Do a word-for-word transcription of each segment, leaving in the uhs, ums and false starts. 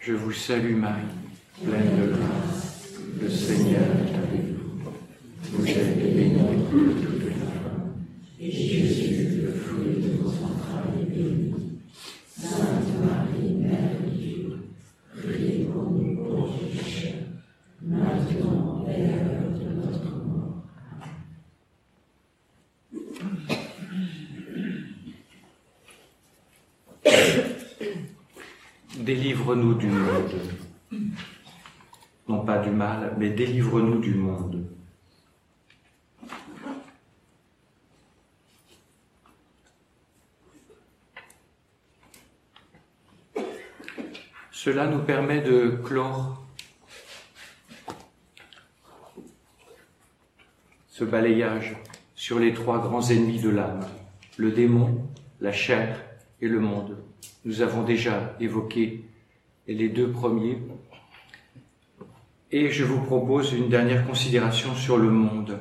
Je vous salue Marie, pleine de grâce, le Seigneur est avec vous. Vous êtes bénie de toutes les femmes, et Jésus, le fruit de vos entrailles, est béni. Sainte Marie, Mère de Dieu, priez pour nous pauvres pécheurs, maintenant et à l'heure de notre mort. Délivre-nous du monde. Non pas du mal, mais délivre-nous du monde. Cela nous permet de clore ce balayage sur les trois grands ennemis de l'âme, le démon, la chair et le monde. Nous avons déjà évoqué les deux premiers. Et je vous propose une dernière considération sur le monde.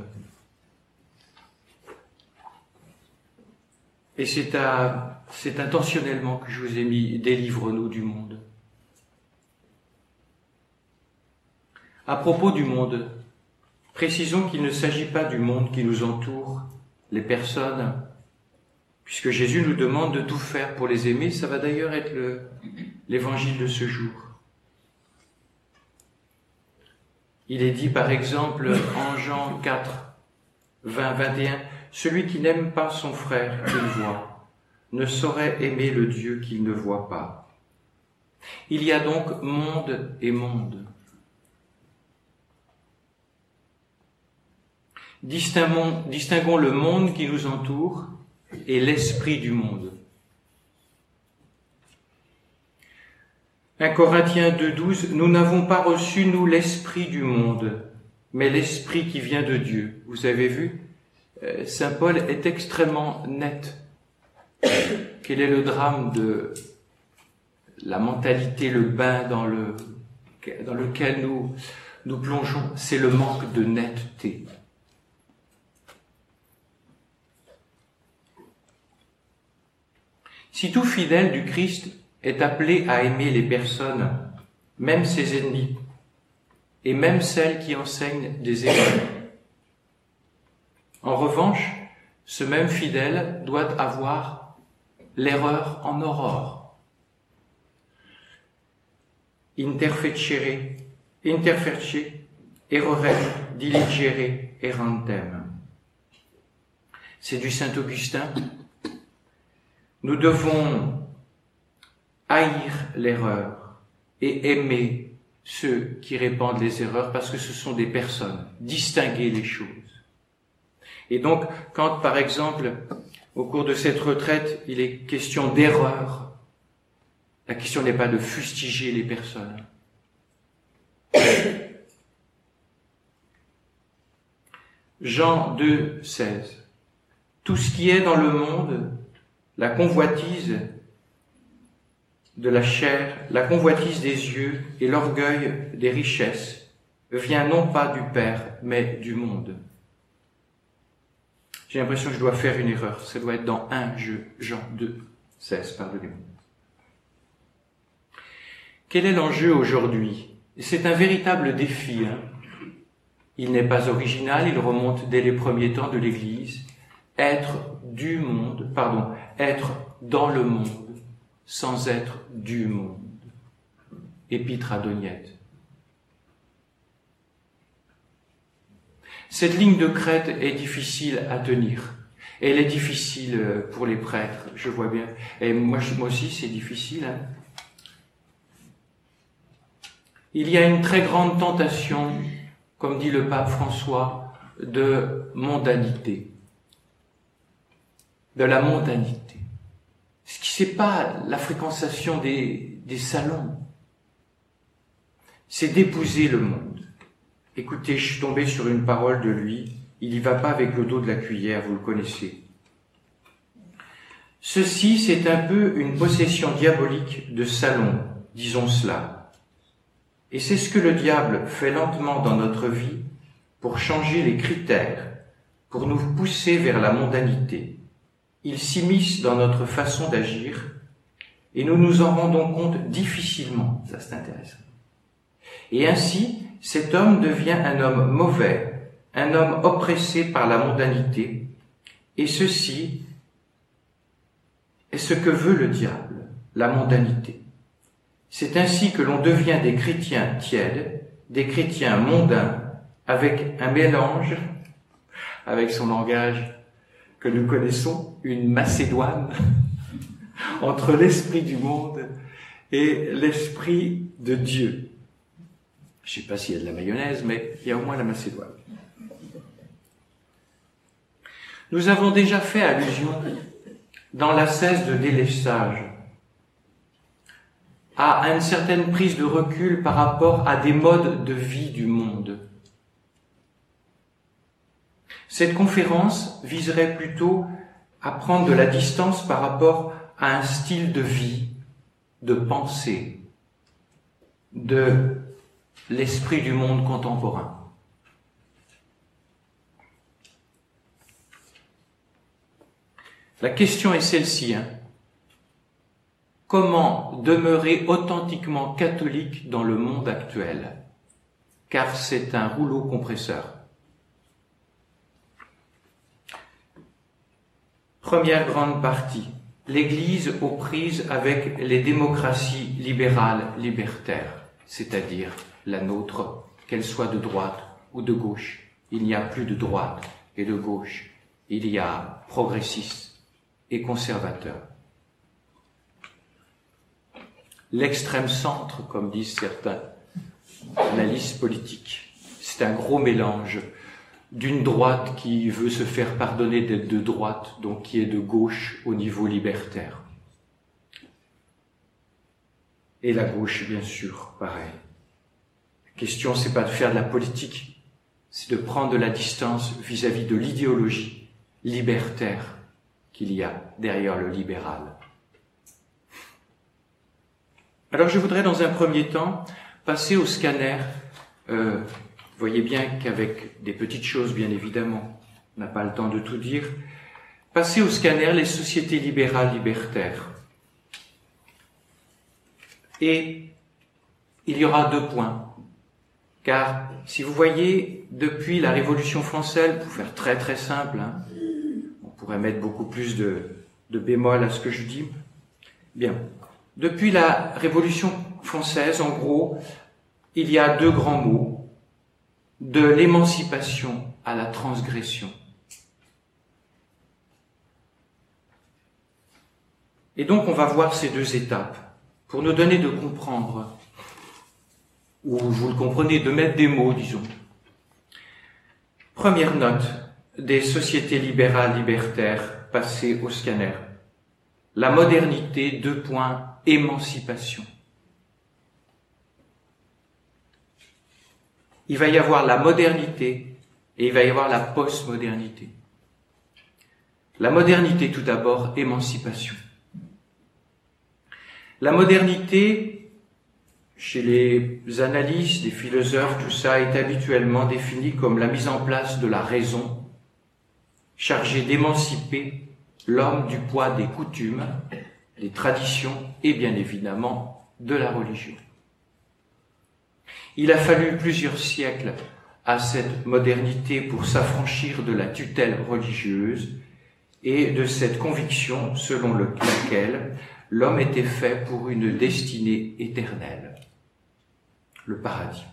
Et c'est, à, c'est intentionnellement que je vous ai mis « Délivre-nous du monde ». À propos du monde, précisons qu'il ne s'agit pas du monde qui nous entoure, les personnes, puisque Jésus nous demande de tout faire pour les aimer. Ça va d'ailleurs être le, l'évangile de ce jour. Il est dit par exemple en Jean quatre, vingt, vingt et un, « Celui qui n'aime pas son frère qu'il voit ne saurait aimer le Dieu qu'il ne voit pas. » Il y a donc monde et monde. Distinguons, distinguons le monde qui nous entoure et l'esprit du monde. un Corinthiens deux, douze, « Nous n'avons pas reçu, nous, l'esprit du monde, mais l'esprit qui vient de Dieu. » Vous avez vu, Saint Paul est extrêmement net. Quel est le drame de la mentalité, le bain dans, le, dans lequel nous, nous plongeons? C'est le manque de netteté. Si tout fidèle du Christ est appelé à aimer les personnes, même ses ennemis, et même celles qui enseignent des erreurs, en revanche, ce même fidèle doit avoir l'erreur en horreur. Interfecere, interferce, errorem, diligere, errantem. C'est du Saint Augustin. Nous devons haïr l'erreur et aimer ceux qui répandent les erreurs parce que ce sont des personnes, distinguer les choses. Et donc, quand, par exemple, au cours de cette retraite, il est question d'erreur, la question n'est pas de fustiger les personnes. Jean deux, seize. Tout ce qui est dans le monde, la convoitise de la chair, la convoitise des yeux et l'orgueil des richesses vient non pas du Père, mais du monde. J'ai l'impression que je dois faire une erreur. Ça doit être dans un Jean deux, seize, pardonnez-moi. Quel est l'enjeu aujourd'hui? C'est un véritable défi. Hein. Il n'est pas original, il remonte dès les premiers temps de l'Église. Être du monde, pardon, être dans le monde, sans être du monde. Épître à Doniette. Cette ligne de crête est difficile à tenir. Elle est difficile pour les prêtres, je vois bien. Et moi, moi aussi, c'est difficile. Hein. Il y a une très grande tentation, comme dit le pape François, de mondanité. De la mondanité. Ce qui c'est pas la fréquentation des, des salons. C'est d'épouser le monde. Écoutez, je suis tombé sur une parole de lui. Il y va pas avec le dos de la cuillère, vous le connaissez. Ceci, c'est un peu une possession diabolique de salon, disons cela. Et c'est ce que le diable fait lentement dans notre vie pour changer les critères, pour nous pousser vers la mondanité. Il s'immisce dans notre façon d'agir et nous nous en rendons compte difficilement. Ça, c'est intéressant. Et ainsi, cet homme devient un homme mauvais, un homme oppressé par la mondanité, et ceci est ce que veut le diable, la mondanité. C'est ainsi que l'on devient des chrétiens tièdes, des chrétiens mondains, avec un mélange, avec son langage que nous connaissons, une Macédoine, entre l'esprit du monde et l'esprit de Dieu. Je ne sais pas s'il y a de la mayonnaise, mais il y a au moins la Macédoine. Nous avons déjà fait allusion dans l'ascèse de délestage à une certaine prise de recul par rapport à des modes de vie du monde. Cette conférence viserait plutôt à prendre de la distance par rapport à un style de vie, de pensée, de l'esprit du monde contemporain. La question est celle-ci, hein. Comment demeurer authentiquement catholique dans le monde actuel? Car c'est un rouleau compresseur. Première grande partie. L'Église aux prises avec les démocraties libérales libertaires, c'est-à-dire la nôtre, qu'elle soit de droite ou de gauche. Il n'y a plus de droite et de gauche. Il y a progressistes et conservateurs. L'extrême centre, comme disent certains analystes politiques, c'est un gros mélange d'une droite qui veut se faire pardonner d'être de droite, donc qui est de gauche au niveau libertaire. Et la gauche, bien sûr, pareil. La question, c'est pas de faire de la politique, c'est de prendre de la distance vis-à-vis de l'idéologie libertaire qu'il y a derrière le libéral. Alors je voudrais dans un premier temps passer au scanner. Euh, vous voyez bien qu'avec des petites choses, bien évidemment, on n'a pas le temps de tout dire. Passer au scanner les sociétés libérales libertaires. Et il y aura deux points. Car si vous voyez, depuis la Révolution française, pour faire très très simple, hein, on pourrait mettre beaucoup plus de, de bémol à ce que je dis. Bien. Depuis la Révolution française, en gros, il y a deux grands mots, de l'émancipation à la transgression. Et donc on va voir ces deux étapes pour nous donner de comprendre, ou vous le comprenez, de mettre des mots, disons. Première note des sociétés libérales libertaires passées au scanner. La modernité, deux points, émancipation. Il va y avoir la modernité et il va y avoir la postmodernité. La modernité, tout d'abord, émancipation. La modernité, chez les analystes, les philosophes, tout ça est habituellement défini comme la mise en place de la raison, chargée d'émanciper l'homme du poids des coutumes, des traditions et bien évidemment de la religion. Il a fallu plusieurs siècles à cette modernité pour s'affranchir de la tutelle religieuse et de cette conviction selon laquelle l'homme était fait pour une destinée éternelle, le paradis.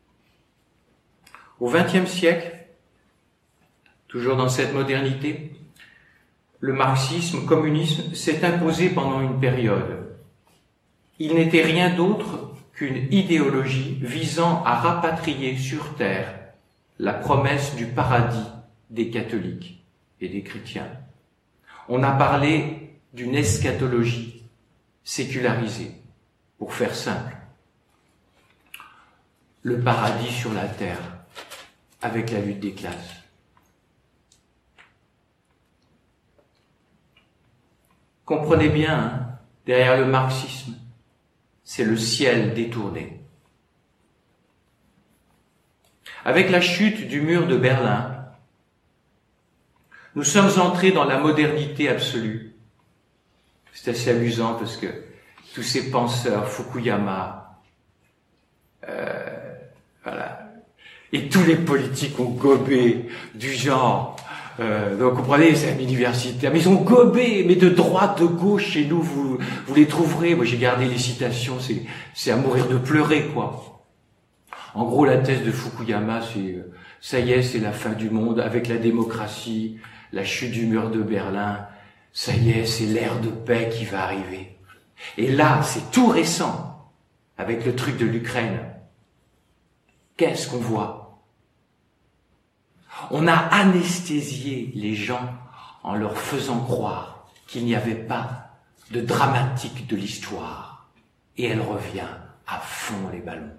Au vingtième siècle, toujours dans cette modernité, le marxisme, le communisme s'est imposé pendant une période. Il n'était rien d'autre qu'une idéologie visant à rapatrier sur terre la promesse du paradis des catholiques et des chrétiens. On a parlé d'une eschatologie sécularisée, pour faire simple. Le paradis sur la terre, avec la lutte des classes. Comprenez bien, hein, derrière le marxisme, c'est le ciel détourné. Avec la chute du mur de Berlin, nous sommes entrés dans la modernité absolue. C'est assez amusant parce que tous ces penseurs, Fukuyama, euh, voilà. Et tous les politiques ont gobé du genre, euh, donc vous comprenez, c'est un universitaire, mais ils ont gobé, mais de droite, de gauche, chez nous, vous, vous les trouverez. Moi, j'ai gardé les citations, c'est, c'est à mourir de pleurer, quoi. En gros, la thèse de Fukuyama, c'est, euh, ça y est, c'est la fin du monde, avec la démocratie, la chute du mur de Berlin, ça y est, c'est l'ère de paix qui va arriver. Et là, c'est tout récent, avec le truc de l'Ukraine. Qu'est-ce qu'on voit? On a anesthésié les gens en leur faisant croire qu'il n'y avait pas de dramatique de l'histoire. Et elle revient à fond les ballons.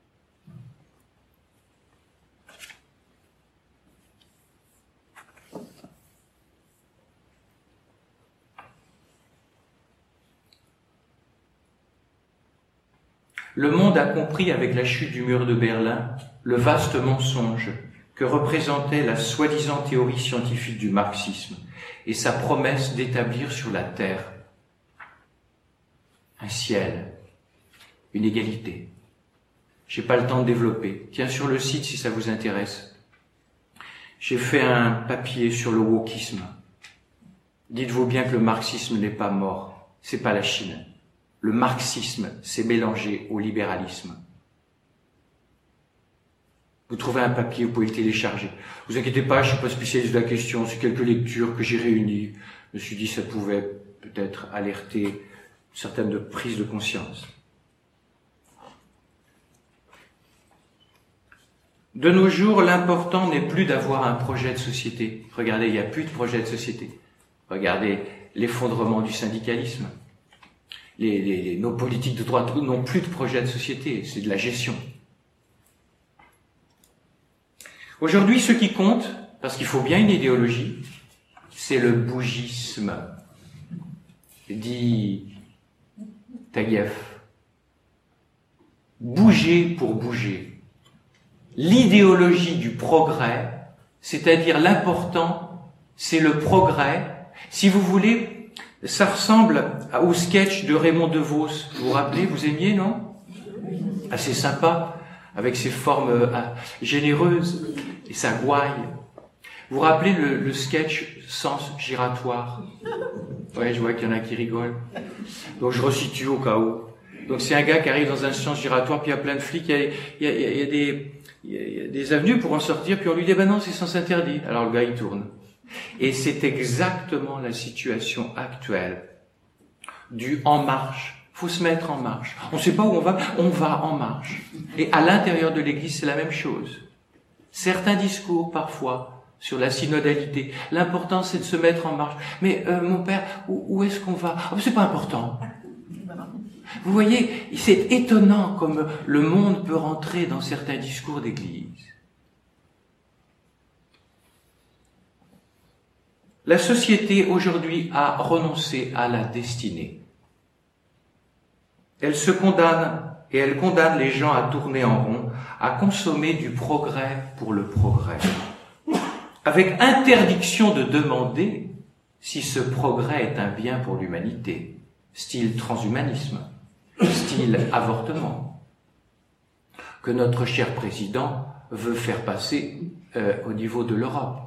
Le monde a compris avec la chute du mur de Berlin le vaste mensonge que représentait la soi-disant théorie scientifique du marxisme et sa promesse d'établir sur la terre un ciel, une égalité. J'ai pas le temps de développer. Tiens, sur le site si ça vous intéresse. J'ai fait un papier sur le wokisme. Dites-vous bien que le marxisme n'est pas mort. C'est pas la Chine. Le marxisme s'est mélangé au libéralisme. Vous trouvez un papier, vous pouvez le télécharger. Vous inquiétez pas, je suis pas spécialiste de la question, c'est quelques lectures que j'ai réunies. Je me suis dit que ça pouvait peut-être alerter certaines de prises de conscience. De nos jours, l'important n'est plus d'avoir un projet de société. Regardez, il n'y a plus de projet de société. Regardez l'effondrement du syndicalisme. Les, les, nos politiques de droite n'ont plus de projet de société, c'est de la gestion. Aujourd'hui, ce qui compte, parce qu'il faut bien une idéologie, c'est le bougisme, dit Taguieff. Bouger pour bouger. L'idéologie du progrès, c'est-à-dire l'important, c'est le progrès. Si vous voulez, ça ressemble au sketch de Raymond DeVos. Vous vous rappelez, vous aimiez, non? Assez sympa, avec ses formes euh, généreuses et sa gouaille. Vous vous rappelez le, le sketch Sens giratoire? Ouais, je vois qu'il y en a qui rigolent. Donc je resitue au cas où. Donc c'est un gars qui arrive dans un sens giratoire, puis il y a plein de flics, il y a, il y a, il y a, des, il y a des avenues pour en sortir, puis on lui dit, ben non, c'est sens interdit. Alors le gars, il tourne. Et c'est exactement la situation actuelle du en marche. Faut se mettre en marche. On ne sait pas où on va, on va en marche. Et à l'intérieur de l'Église, c'est la même chose. Certains discours, parfois, sur la synodalité. L'important, c'est de se mettre en marche. Mais euh, mon père, où, où est-ce qu'on va? Oh, c'est pas important. Vous voyez, c'est étonnant comme le monde peut rentrer dans certains discours d'Église. La société aujourd'hui a renoncé à la destinée. Elle se condamne et elle condamne les gens à tourner en rond, à consommer du progrès pour le progrès, avec interdiction de demander si ce progrès est un bien pour l'humanité, style transhumanisme, style avortement, que notre cher président veut faire passer euh, au niveau de l'Europe.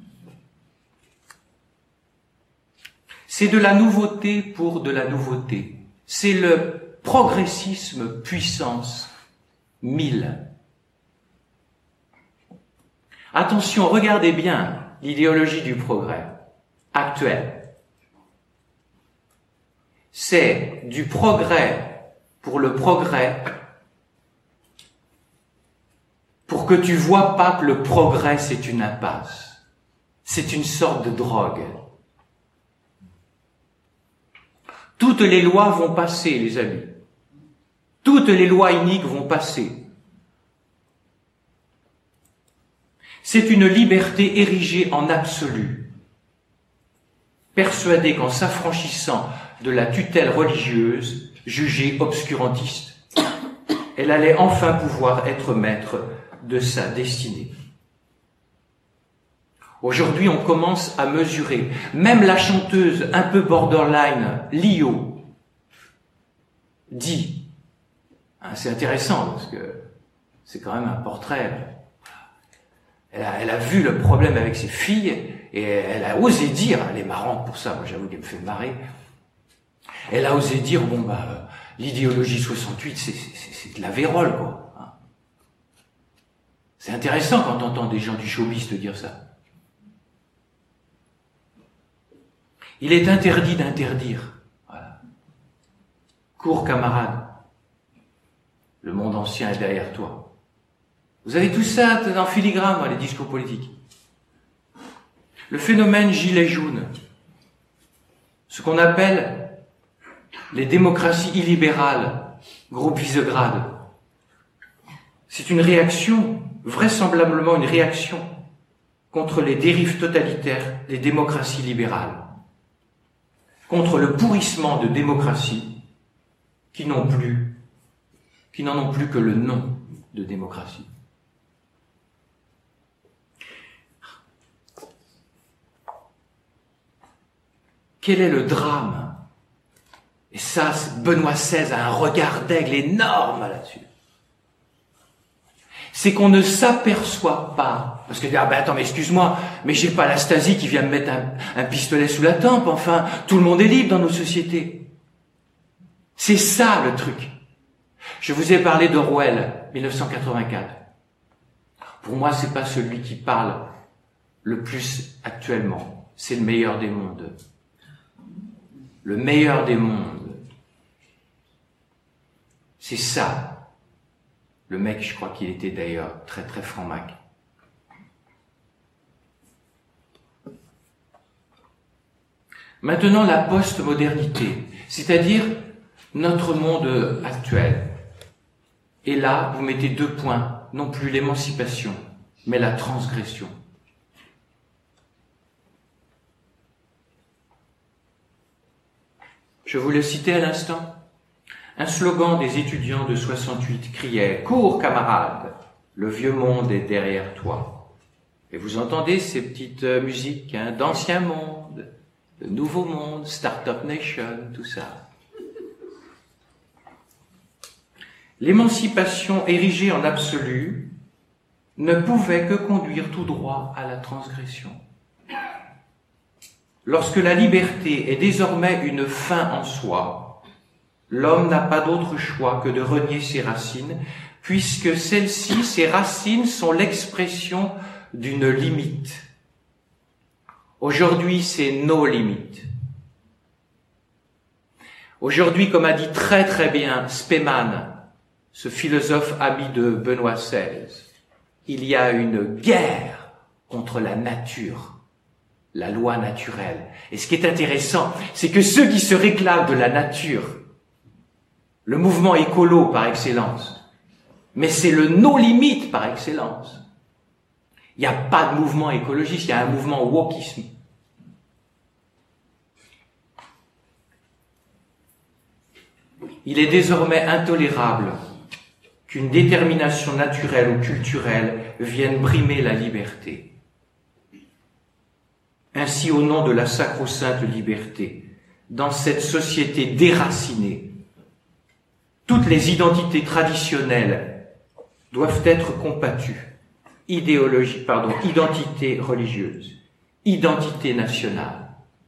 C'est de la nouveauté pour de la nouveauté. C'est le progressisme puissance mille. Attention, regardez bien l'idéologie du progrès actuelle. C'est du progrès pour le progrès, pour que tu vois pas que le progrès c'est une impasse. C'est une sorte de drogue. Toutes les lois vont passer, les amis. Toutes les lois iniques vont passer. C'est une liberté érigée en absolu, persuadée qu'en s'affranchissant de la tutelle religieuse, jugée obscurantiste, elle allait enfin pouvoir être maître de sa destinée. Aujourd'hui, on commence à mesurer. Même la chanteuse un peu borderline, Lio, dit, hein, c'est intéressant parce que c'est quand même un portrait. Elle a, elle a vu le problème avec ses filles et elle a osé dire, elle est marrante pour ça, moi j'avoue qu'elle me fait marrer, elle a osé dire, bon bah, l'idéologie soixante-huit, c'est, c'est, c'est de la vérole, quoi. Hein. C'est intéressant quand on entend des gens du showbiz te dire ça. Il est interdit d'interdire. Voilà. Cours, camarade. Le monde ancien est derrière toi. Vous avez tout ça en filigrane dans les discours politiques. Le phénomène gilet jaune, ce qu'on appelle les démocraties illibérales, groupe Visegrad, c'est une réaction, vraisemblablement une réaction, contre les dérives totalitaires des démocraties libérales, contre le pourrissement de démocraties qui n'ont plus, qui n'en ont plus que le nom de démocratie. Quel est le drame? Et ça, Benoît seize a un regard d'aigle énorme là-dessus. C'est qu'on ne s'aperçoit pas. Parce que, ah ben attends, mais excuse-moi, mais j'ai pas la Stasi qui vient me mettre un, un pistolet sous la tempe, enfin, tout le monde est libre dans nos sociétés. C'est ça le truc. Je vous ai parlé d'Orwell, mille neuf cent quatre-vingt-quatre. Pour moi, c'est pas celui qui parle le plus actuellement. C'est le meilleur des mondes. Le meilleur des mondes. C'est ça. Le mec, je crois qu'il était d'ailleurs très très franc-mac. Maintenant, la post-modernité, c'est-à-dire notre monde actuel. Et là, vous mettez deux points, non plus l'émancipation, mais la transgression. Je vous le citais à l'instant. Un slogan des étudiants de soixante-huit criait « Cours, camarades, le vieux monde est derrière toi ». Et vous entendez ces petites musiques hein, d'ancien monde, de nouveau monde, Start-up Nation, tout ça. L'émancipation érigée en absolu ne pouvait que conduire tout droit à la transgression. Lorsque la liberté est désormais une fin en soi, l'homme n'a pas d'autre choix que de renier ses racines, puisque celles-ci, ses racines, sont l'expression d'une limite. Aujourd'hui, c'est nos limites. Aujourd'hui, comme a dit très très bien Spemann, ce philosophe ami de Benoît seize, il y a une guerre contre la nature, la loi naturelle. Et ce qui est intéressant, c'est que ceux qui se réclament de la nature, le mouvement écolo par excellence, mais c'est le no-limite par excellence. Il n'y a pas de mouvement écologiste, il y a un mouvement wokisme. Il est désormais intolérable qu'une détermination naturelle ou culturelle vienne brimer la liberté. Ainsi, au nom de la sacro-sainte liberté, dans cette société déracinée, toutes les identités traditionnelles doivent être combattues. Idéologie, pardon, identité religieuse, identité nationale.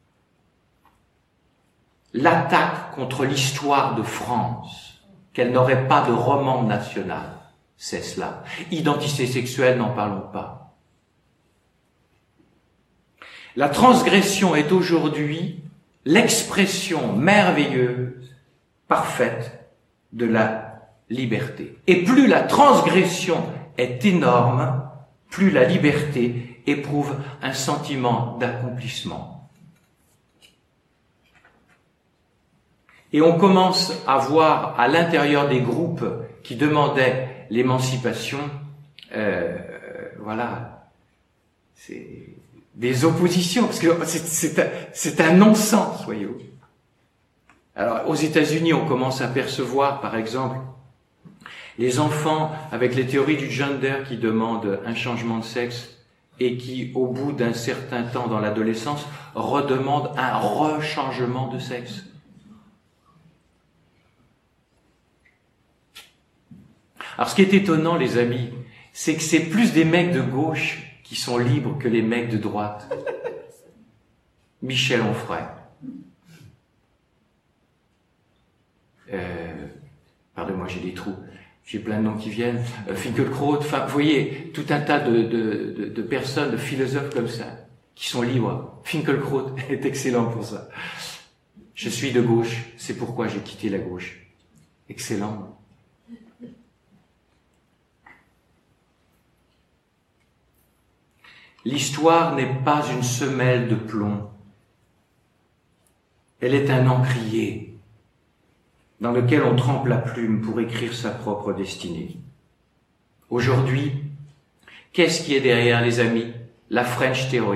L'attaque contre l'histoire de France, qu'elle n'aurait pas de roman national, c'est cela. Identité sexuelle, n'en parlons pas. La transgression est aujourd'hui l'expression merveilleuse, parfaite de la liberté. Et plus la transgression est énorme, plus la liberté éprouve un sentiment d'accomplissement. Et on commence à voir à l'intérieur des groupes qui demandaient l'émancipation, euh, voilà, c'est des oppositions, parce que c'est, c'est, un, c'est un non-sens, voyez-vous. Alors, aux États-Unis, on commence à percevoir, par exemple, les enfants avec les théories du gender qui demandent un changement de sexe et qui, au bout d'un certain temps dans l'adolescence, redemandent un rechangement de sexe. Alors ce qui est étonnant, les amis, c'est que c'est plus des mecs de gauche qui sont libres que les mecs de droite. Michel Onfray. Euh, pardonnez-moi, j'ai des trous. J'ai plein de noms qui viennent. Euh, Finkielkraut, enfin, vous voyez, tout un tas de, de, de, de personnes, de philosophes comme ça, qui sont libres. Finkielkraut est excellent pour ça. Je suis de gauche, c'est pourquoi j'ai quitté la gauche. Excellent. L'histoire n'est pas une semelle de plomb. Elle est un encrier dans lequel on trempe la plume pour écrire sa propre destinée. Aujourd'hui, qu'est-ce qui est derrière, les amis? La French Theory.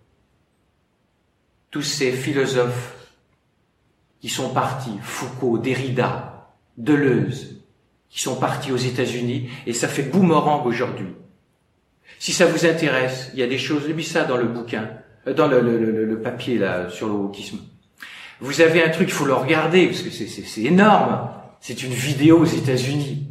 Tous ces philosophes qui sont partis, Foucault, Derrida, Deleuze, qui sont partis aux États-Unis, et ça fait boomerang aujourd'hui. Si ça vous intéresse, il y a des choses, j'ai mis ça dans le bouquin, dans le, le, le, le papier là sur le wokisme. Vous avez un truc, il faut le regarder, parce que c'est, c'est, c'est énorme. C'est une vidéo aux États-Unis.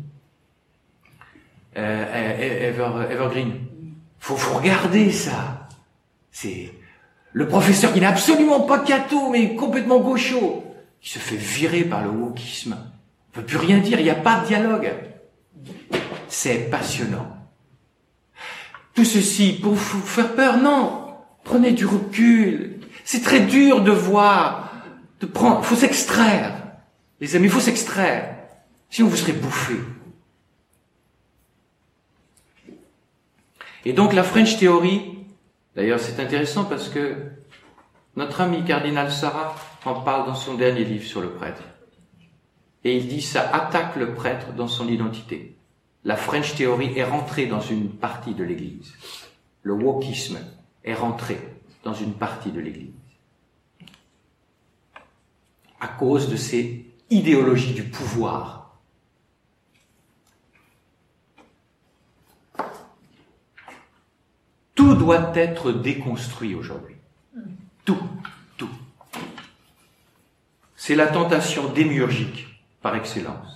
Euh, Ever, Evergreen. Faut, faut regarder ça. C'est le professeur qui n'est absolument pas catho, mais complètement gaucho, qui se fait virer par le wokisme. On peut plus rien dire, il n'y a pas de dialogue. C'est passionnant. Tout ceci pour vous faire peur? Non. Prenez du recul. C'est très dur de voir, de prendre. Il faut s'extraire. Les amis, il faut s'extraire. Sinon vous serez bouffés. Et donc la French Theory, d'ailleurs c'est intéressant parce que notre ami cardinal Sarah en parle dans son dernier livre sur le prêtre. Et il dit ça attaque le prêtre dans son identité. La French Theory est rentrée dans une partie de l'Église. Le wokisme est rentré dans une partie de l'Église. À cause de ces idéologies du pouvoir. Tout doit être déconstruit aujourd'hui. Tout, tout. C'est la tentation démiurgique par excellence.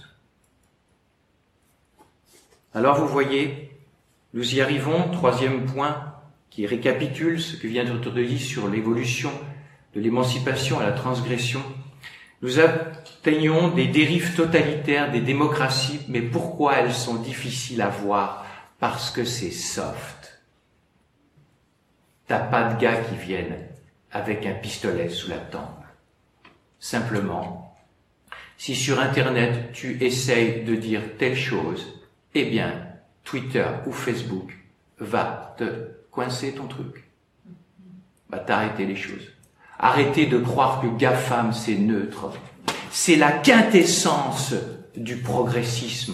Alors vous voyez, nous y arrivons, troisième point qui récapitule ce que vient d'être dit sur l'évolution de l'émancipation à la transgression. Nous atteignons des dérives totalitaires des démocraties, mais pourquoi elles sont difficiles à voir? Parce que c'est soft. T'as pas de gars qui viennent avec un pistolet sous la tempe. Simplement, si sur Internet tu essayes de dire telle chose, eh bien, Twitter ou Facebook va te coincer ton truc. Va t'arrêter les choses. Arrêtez de croire que GAFAM c'est neutre. C'est la quintessence du progressisme.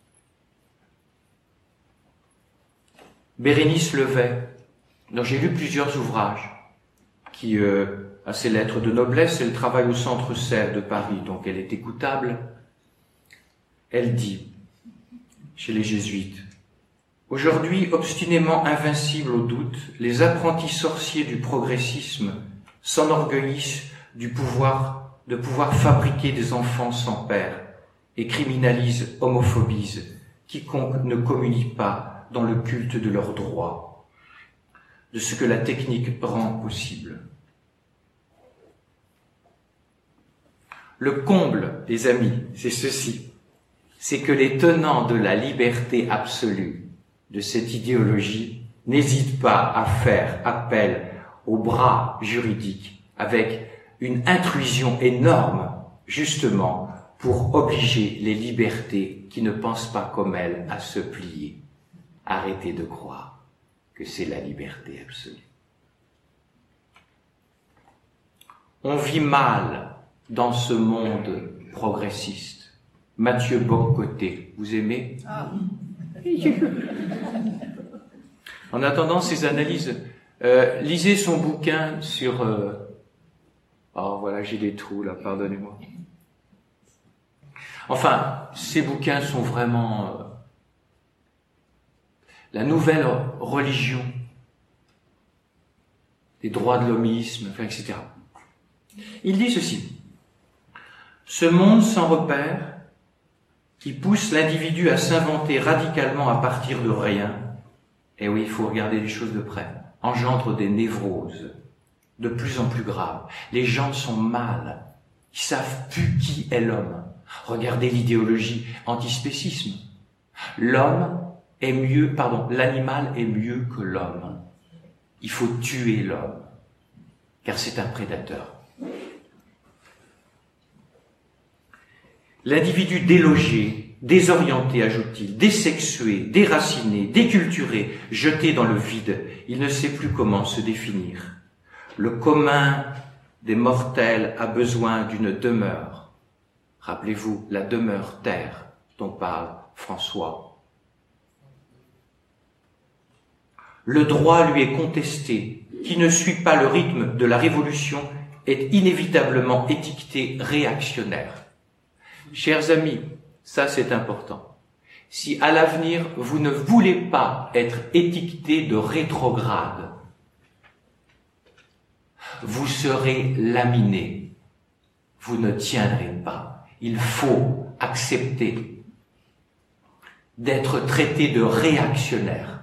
Bérénice Levet, dont j'ai lu plusieurs ouvrages, qui euh, a ses lettres de noblesse, elle travaille au Centre Sèvres de Paris, donc elle est écoutable. Elle dit, chez les jésuites, aujourd'hui obstinément invincibles au doute, les apprentis sorciers du progressisme s'enorgueillissent du pouvoir, de pouvoir fabriquer des enfants sans père et criminalisent, homophobisent quiconque ne communie pas dans le culte de leurs droits, de ce que la technique rend possible. Le comble, les amis, c'est ceci, c'est que les tenants de la liberté absolue de cette idéologie n'hésitent pas à faire appel au bras juridique avec une intrusion énorme, justement, pour obliger les libertés qui ne pensent pas comme elles à se plier. Arrêtez de croire que c'est la liberté absolue. On vit mal dans ce monde progressiste. Mathieu Bock-Côté, vous aimez? Ah. En attendant ces analyses, euh, lisez son bouquin sur... Euh... Oh voilà, j'ai des trous là, pardonnez-moi. Enfin, ces bouquins sont vraiment euh, la nouvelle religion des droits de l'homisme, enfin, et cetera. Il dit ceci, « Ce monde sans repère, qui pousse l'individu à s'inventer radicalement à partir de rien, et oui, il faut regarder les choses de près, engendre des névroses de plus en plus graves. Les gens sont mal, ils savent plus qui est l'homme. Regardez l'idéologie antispécisme. L'homme est mieux, pardon, l'animal est mieux que l'homme. Il faut tuer l'homme, car c'est un prédateur. L'individu délogé, désorienté, ajoute-t-il, désexué, déraciné, déculturé, jeté dans le vide, il ne sait plus comment se définir. Le commun des mortels a besoin d'une demeure. Rappelez-vous, la demeure terre dont parle François. Le droit lui est contesté. Qui ne suit pas le rythme de la révolution est inévitablement étiqueté réactionnaire. Chers amis, ça c'est important. Si à l'avenir vous ne voulez pas être étiqueté de rétrograde, vous serez laminé. Vous ne tiendrez pas. Il faut accepter d'être traité de réactionnaire.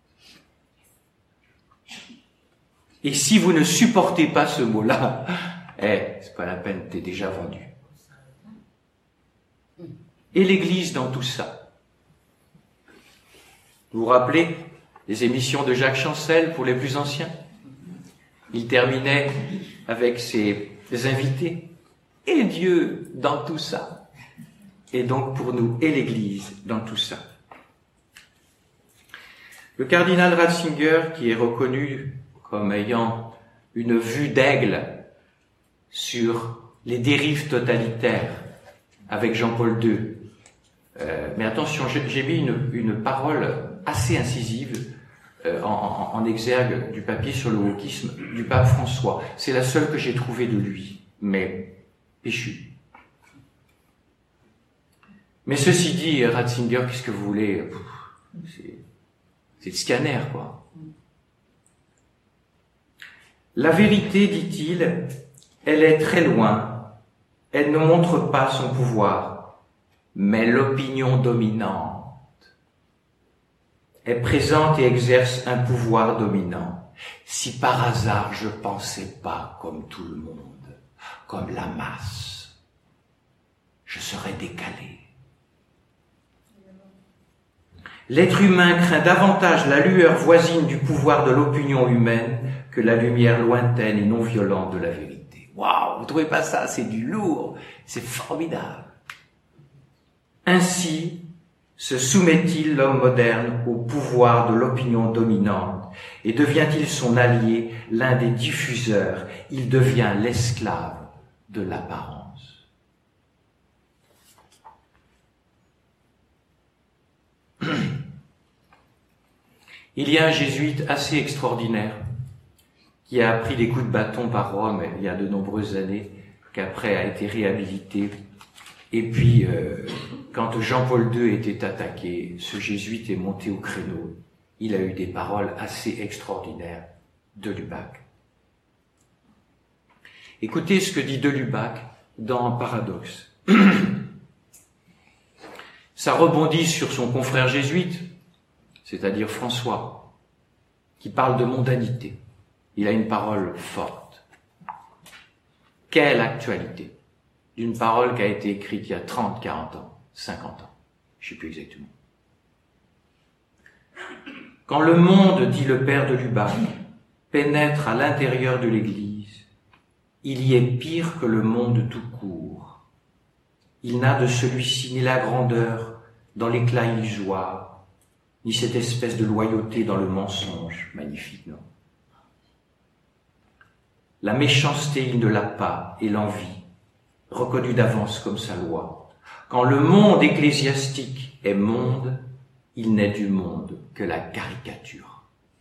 Et si vous ne supportez pas ce mot-là, eh, c'est pas la peine, t'es déjà vendu. Et l'Église dans tout ça. Vous vous rappelez les émissions de Jacques Chancel pour les plus anciens? Il terminait avec ses invités. Et Dieu dans tout ça. Et donc pour nous, et l'Église dans tout ça. Le cardinal Ratzinger, qui est reconnu comme ayant une vue d'aigle sur les dérives totalitaires avec Jean-Paul deux. Euh, mais attention, j'ai mis une, une parole assez incisive euh, en, en, en exergue du papier sur le wokisme du pape François. C'est la seule que j'ai trouvée de lui, mais péchu. Mais ceci dit, Ratzinger, qu'est-ce que vous voulez? C'est, c'est le scanner, quoi. La vérité, dit-il, elle est très loin. Elle ne montre pas son pouvoir, mais l'opinion dominante est présente et exerce un pouvoir dominant. Si par hasard je pensais pas comme tout le monde, comme la masse, je serais décalé. L'être humain craint davantage la lueur voisine du pouvoir de l'opinion humaine que la lumière lointaine et non violente de la vérité. Waouh, vous trouvez pas ça? C'est du lourd, c'est formidable. Ainsi se soumet-il l'homme moderne au pouvoir de l'opinion dominante et devient-il son allié, l'un des diffuseurs? Il devient l'esclave de l'apparence. Il y a un jésuite assez extraordinaire qui a pris des coups de bâton par Rome il y a de nombreuses années, qu'après a été réhabilité. Et puis, euh, quand Jean-Paul deux était attaqué, ce jésuite est monté au créneau. Il a eu des paroles assez extraordinaires de Lubac. Écoutez ce que dit de Lubac dans Paradoxe. Ça rebondit sur son confrère jésuite, c'est-à-dire François, qui parle de mondanité. Il a une parole forte. Quelle actualité d'une parole qui a été écrite il y a trente, quarante ans, cinquante ans, je ne sais plus exactement. Quand le monde, dit le père de Lubac, pénètre à l'intérieur de l'Église, il y est pire que le monde tout court. Il n'a de celui-ci ni la grandeur dans l'éclat illusoire, ni cette espèce de loyauté dans le mensonge. Magnifique, non? La méchanceté, il ne l'a pas, et l'envie, reconnue d'avance comme sa loi. Quand le monde ecclésiastique est monde, il n'est du monde que la caricature.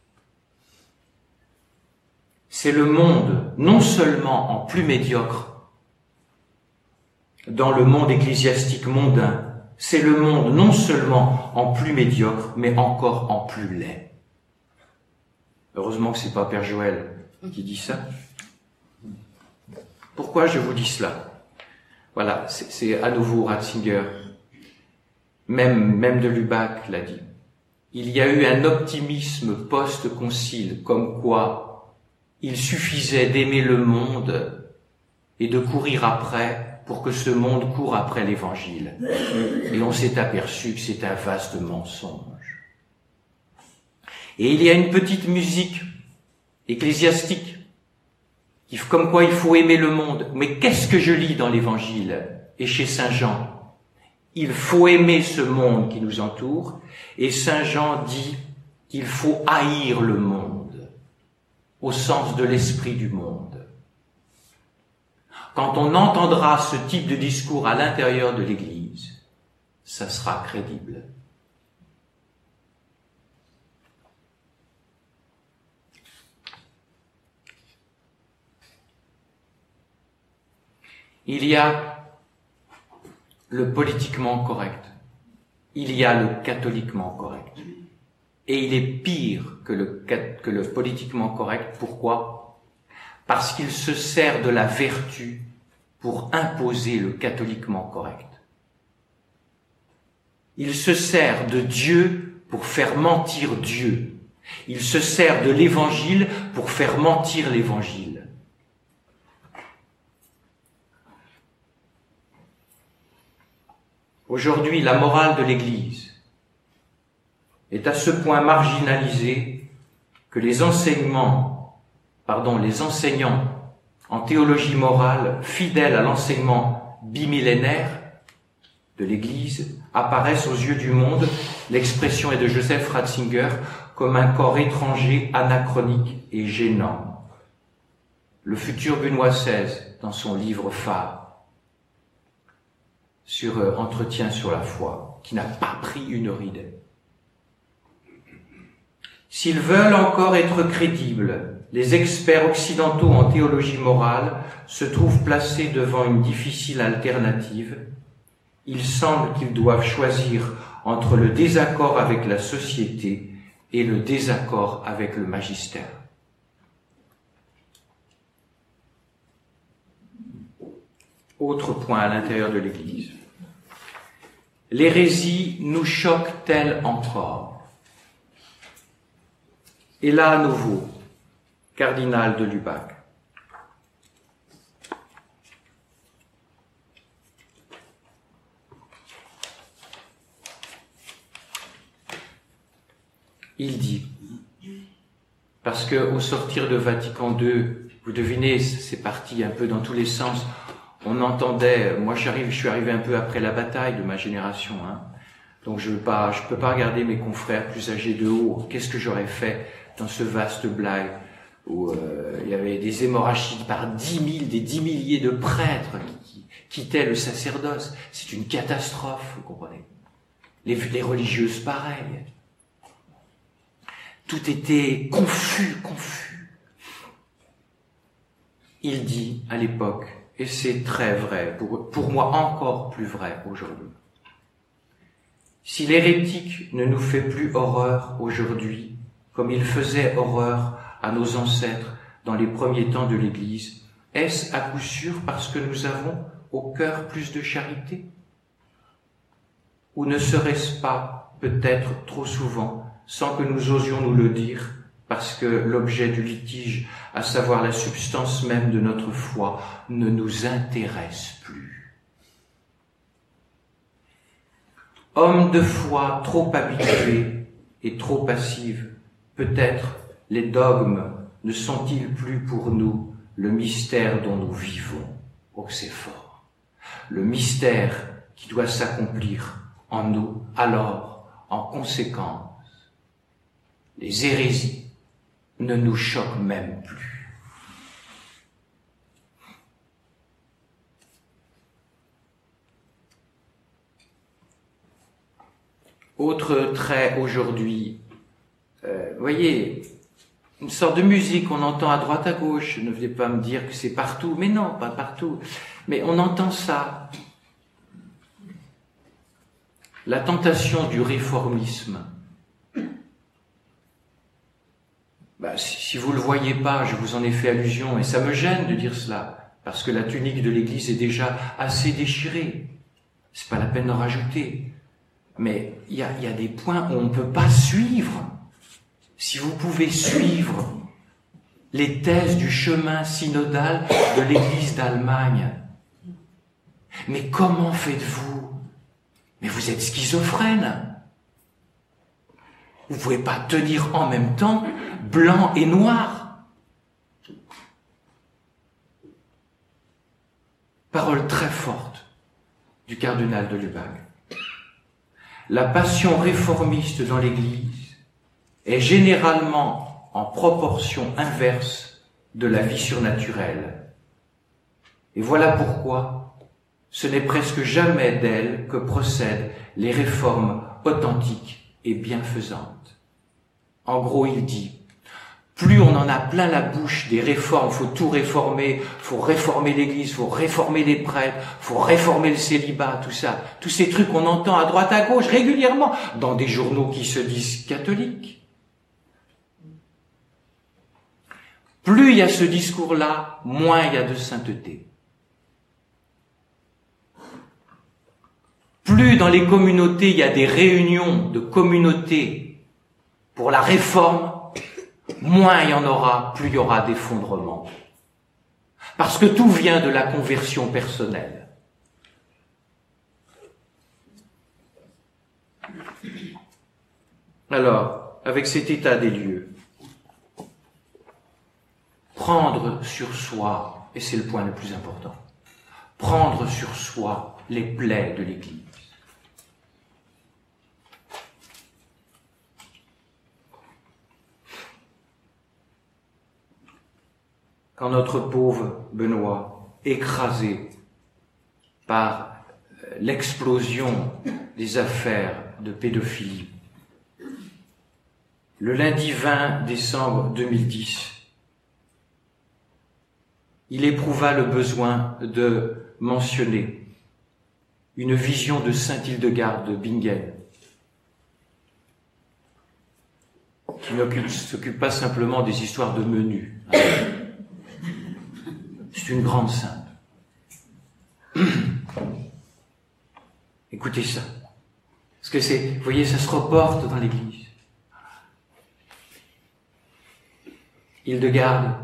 C'est le monde, non seulement en plus médiocre, dans le monde ecclésiastique mondain, c'est le monde non seulement en plus médiocre, mais encore en plus laid. Heureusement que c'est pas Père Joël qui dit ça. Pourquoi je vous dis cela? Voilà, c'est à nouveau Ratzinger. Même, même de Lubac l'a dit. Il y a eu un optimisme post-concile, comme quoi il suffisait d'aimer le monde et de courir après pour que ce monde court après l'Évangile. Et on s'est aperçu que c'est un vaste mensonge. Et il y a une petite musique ecclésiastique, qui, comme quoi il faut aimer le monde. Mais qu'est-ce que je lis dans l'Évangile et chez Saint Jean? Il faut aimer ce monde qui nous entoure, et Saint Jean dit qu'il faut haïr le monde, au sens de l'esprit du monde. Quand on entendra ce type de discours à l'intérieur de l'Église, ça sera crédible. Il y a le politiquement correct, il y a le catholiquement correct. Et il est pire que le, que le politiquement correct. Pourquoi? Parce qu'il se sert de la vertu pour imposer le catholiquement correct. Il se sert de Dieu pour faire mentir Dieu. Il se sert de l'Évangile pour faire mentir l'Évangile. Aujourd'hui, la morale de l'Église est à ce point marginalisée que les enseignements, pardon, les enseignants en théologie morale, fidèles à l'enseignement bimillénaire de l'Église, apparaissent aux yeux du monde, l'expression est de Joseph Ratzinger, comme un corps étranger, anachronique et gênant. Le futur Benoît seize, dans son livre phare, sur euh, Entretien sur la foi, qui n'a pas pris une ride. S'ils veulent encore être crédibles, les experts occidentaux en théologie morale se trouvent placés devant une difficile alternative. Il semble qu'ils doivent choisir entre le désaccord avec la société et le désaccord avec le magistère. Autre point à l'intérieur de l'Église. L'hérésie nous choque-t-elle encore? Et là, à nouveau, cardinal de Lubac. Il dit, parce que au sortir de Vatican deux, vous devinez, c'est parti un peu dans tous les sens. On entendait, moi j'arrive, je suis arrivé un peu après la bataille de ma génération, hein. Donc je ne pas, je peux pas regarder mes confrères plus âgés de haut. Qu'est-ce que j'aurais fait dans ce vaste blague où euh, il y avait des hémorragies par dix mille, des dix milliers de prêtres qui, qui quittaient le sacerdoce. C'est une catastrophe, vous comprenez. Les, les religieuses pareilles. Tout était confus, confus. Il dit à l'époque, et c'est très vrai, pour, pour moi encore plus vrai aujourd'hui. Si l'hérétique ne nous fait plus horreur aujourd'hui, comme il faisait horreur à nos ancêtres dans les premiers temps de l'Église, est-ce à coup sûr parce que nous avons au cœur plus de charité? Ou ne serait-ce pas, peut-être trop souvent, sans que nous osions nous le dire, parce que l'objet du litige, à savoir la substance même de notre foi, ne nous intéresse plus. Hommes de foi trop habitués et trop passifs, peut-être les dogmes ne sont-ils plus pour nous le mystère dont nous vivons? Oh, c'est fort. Le mystère qui doit s'accomplir en nous, alors, en conséquence, les hérésies ne nous choquent même plus. Autre trait aujourd'hui, euh, vous voyez, une sorte de musique qu'on entend à droite à gauche. Ne venez pas me dire que c'est partout, mais non, pas partout. Mais on entend ça. La tentation du réformisme. Bah, si vous ne le voyez pas, je vous en ai fait allusion, et ça me gêne de dire cela, parce que la tunique de l'Église est déjà assez déchirée. C'est pas la peine d'en rajouter. mais il y a, y a des points où on ne peut pas suivre. Si vous pouvez suivre les thèses du chemin synodal de l'Église d'Allemagne, mais comment faites-vous? Mais vous êtes schizophrène. Vous ne pouvez pas tenir en même temps blanc et noir. Parole très forte du cardinal de Lubac. La passion réformiste dans l'Église est généralement en proportion inverse de la vie surnaturelle. Et voilà pourquoi ce n'est presque jamais d'elle que procèdent les réformes authentiques et bienfaisantes. En gros, il dit, plus on en a plein la bouche des réformes, faut tout réformer, faut réformer l'Église, faut réformer les prêtres, faut réformer le célibat, tout ça, tous ces trucs qu'on entend à droite à gauche régulièrement dans des journaux qui se disent catholiques. Plus il y a ce discours-là, moins il y a de sainteté. Plus dans les communautés il y a des réunions de communautés pour la réforme, moins il y en aura, plus il y aura d'effondrement. Parce que tout vient de la conversion personnelle. Alors, avec cet état des lieux, prendre sur soi, et c'est le point le plus important, prendre sur soi les plaies de l'Église. Quand notre pauvre Benoît, écrasé par l'explosion des affaires de pédophilie, le lundi vingt décembre deux mille dix, il éprouva le besoin de mentionner une vision de saint Hildegarde de Bingen, qui ne s'occupe pas simplement des histoires de menus. C'est une grande sainte. Écoutez ça. Parce que c'est, vous voyez, ça se reporte dans l'Église. Hildegarde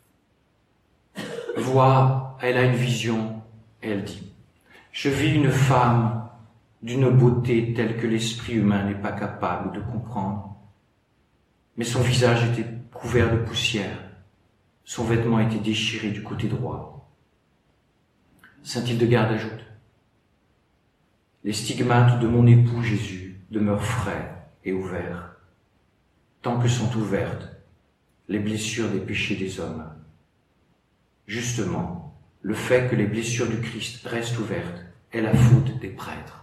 voit, elle a une vision, et elle dit, je vis une femme d'une beauté telle que l'esprit humain n'est pas capable de comprendre. Mais son visage était couvert de poussière. Son vêtement était déchiré du côté droit. Saint Hildegarde ajoute, les stigmates de mon époux Jésus demeurent frais et ouverts, tant que sont ouvertes les blessures des péchés des hommes. Justement, le fait que les blessures du Christ restent ouvertes est la faute des prêtres.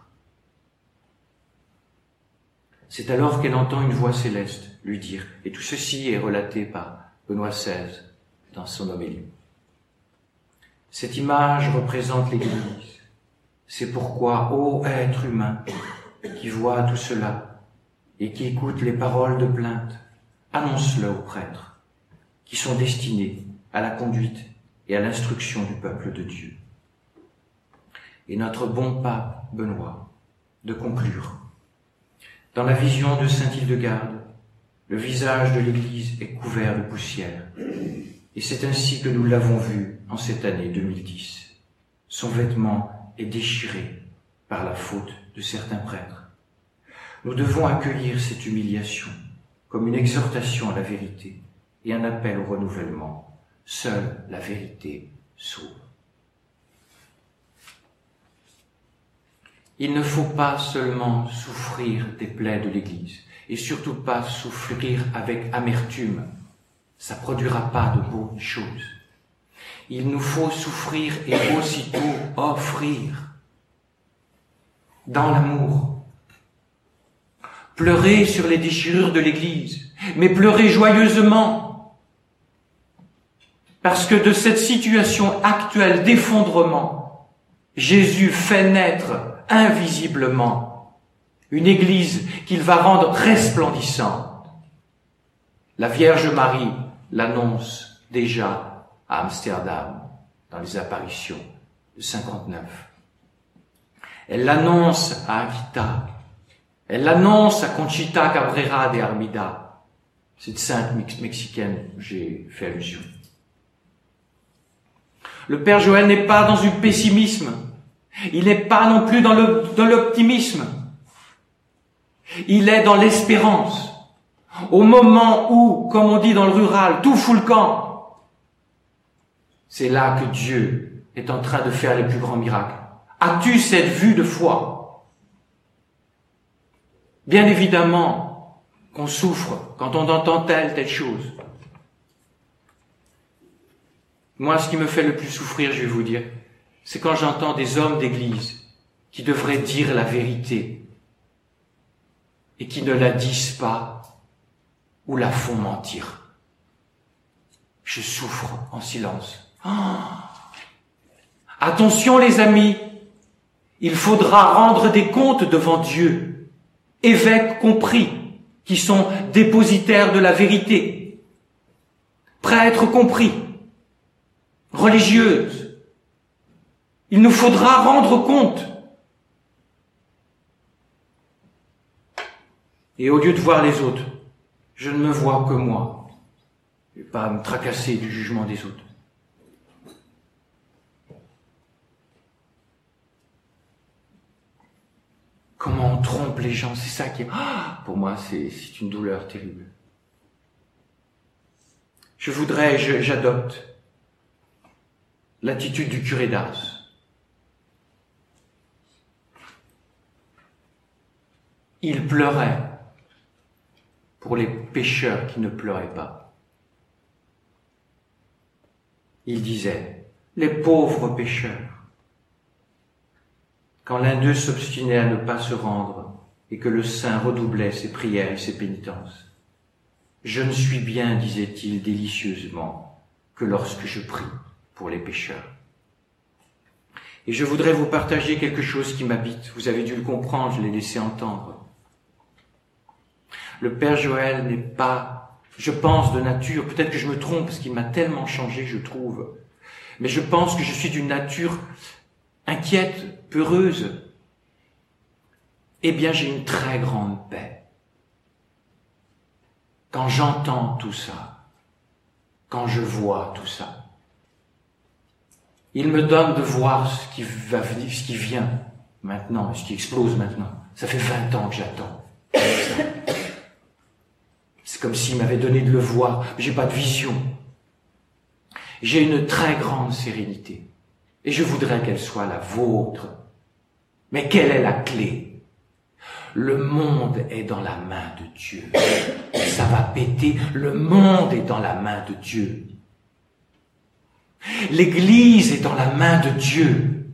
C'est alors qu'elle entend une voix céleste lui dire, et tout ceci est relaté par Benoît seize dans son homélie. Cette image représente l'Église. C'est pourquoi, ô être humain, qui voit tout cela et qui écoute les paroles de plainte, annonce-le aux prêtres, qui sont destinés à la conduite et à l'instruction du peuple de Dieu. Et notre bon pape Benoît, de conclure, dans la vision de saint Hildegarde, le visage de l'Église est couvert de poussière, et c'est ainsi que nous l'avons vu en cette année deux mille dix. Son vêtement est déchiré par la faute de certains prêtres. Nous devons accueillir cette humiliation comme une exhortation à la vérité et un appel au renouvellement. Seule la vérité sauve. Il ne faut pas seulement souffrir des plaies de l'Église, et surtout pas souffrir avec amertume. Ça ne produira pas de bonnes choses. Il nous faut souffrir et aussitôt offrir dans l'amour. Pleurer sur les déchirures de l'Église, mais pleurer joyeusement. Parce que de cette situation actuelle d'effondrement, Jésus fait naître invisiblement une Église qu'il va rendre resplendissante. La Vierge Marie l'annonce déjà à Amsterdam, dans les apparitions de cinquante-neuf. Elle l'annonce à Akita Elle l'annonce à Conchita Cabrera de Armida, cette sainte mexicaine où j'ai fait allusion. Le Père Joël n'est pas dans du pessimisme. Il n'est pas non plus dans le, dans l'optimisme. Il est dans l'espérance. Au moment où, comme on dit dans le rural, tout fout le camp, c'est là que Dieu est en train de faire les plus grands miracles. As-tu cette vue de foi? Bien évidemment qu'on souffre quand on entend telle, telle chose. Moi, ce qui me fait le plus souffrir, je vais vous dire, c'est quand j'entends des hommes d'église qui devraient dire la vérité et qui ne la disent pas ou la font mentir. Je souffre en silence. Oh. Attention les amis, il faudra rendre des comptes devant Dieu, évêques compris, qui sont dépositaires de la vérité, prêtres compris, religieuses. Il nous faudra rendre compte. Et au lieu de voir les autres, je ne me vois que moi, et pas me tracasser du jugement des autres. Comment on trompe les gens, c'est ça qui est... Ah, pour moi, c'est, c'est une douleur terrible. Je voudrais, je, j'adopte l'attitude du curé d'Ars. Il pleurait pour les pécheurs qui ne pleuraient pas. Il disait, les pauvres pécheurs. Quand l'un d'eux s'obstinait à ne pas se rendre et que le saint redoublait ses prières et ses pénitences. Je ne suis bien, disait-il délicieusement, que lorsque je prie pour les pécheurs. Et je voudrais vous partager quelque chose qui m'habite. Vous avez dû le comprendre, je l'ai laissé entendre. Le Père Joël n'est pas, je pense, de nature, peut-être que je me trompe parce qu'il m'a tellement changé, je trouve, mais je pense que je suis d'une nature inquiète, peureuse. Eh bien, j'ai une très grande paix. Quand j'entends tout ça, quand je vois tout ça, il me donne de voir ce qui va venir, ce qui vient maintenant, ce qui explose maintenant. Ça fait vingt ans que j'attends. C'est comme s'il m'avait donné de le voir. J'ai pas de vision. J'ai une très grande sérénité. Et je voudrais qu'elle soit la vôtre. Mais quelle est la clé? Le monde est dans la main de Dieu. Ça va péter. Le monde est dans la main de Dieu. L'Église est dans la main de Dieu.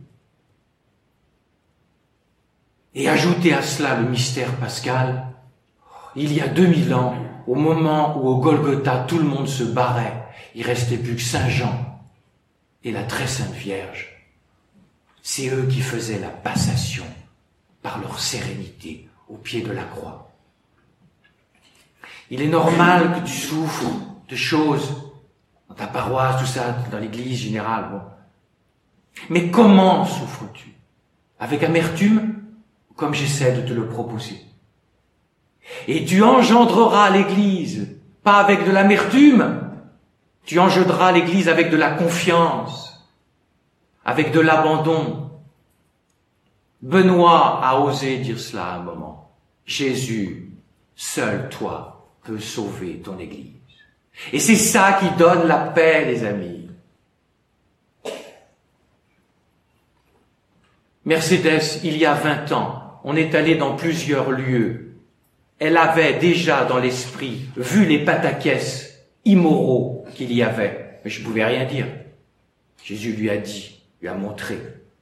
Et ajoutez à cela le mystère pascal. Il y a deux mille ans, au moment où au Golgotha tout le monde se barrait, il restait plus que Saint Jean et la très sainte Vierge. C'est eux qui faisaient la passation par leur sérénité au pied de la croix. Il est normal que tu souffres de choses dans ta paroisse, tout ça, dans l'église générale. Bon. Mais comment souffres-tu? Avec amertume, comme j'essaie de te le proposer. Et tu engendreras l'église, pas avec de l'amertume, tu engendreras l'église avec de la confiance, avec de l'abandon. Benoît a osé dire cela à un moment. Jésus, seul toi, peux sauver ton église. Et c'est ça qui donne la paix, les amis. Mercedes, il y a vingt ans, on est allé dans plusieurs lieux. Elle avait déjà dans l'esprit vu les pataquès immoraux qu'il y avait. Mais je ne pouvais rien dire. Jésus lui a dit, lui a montré.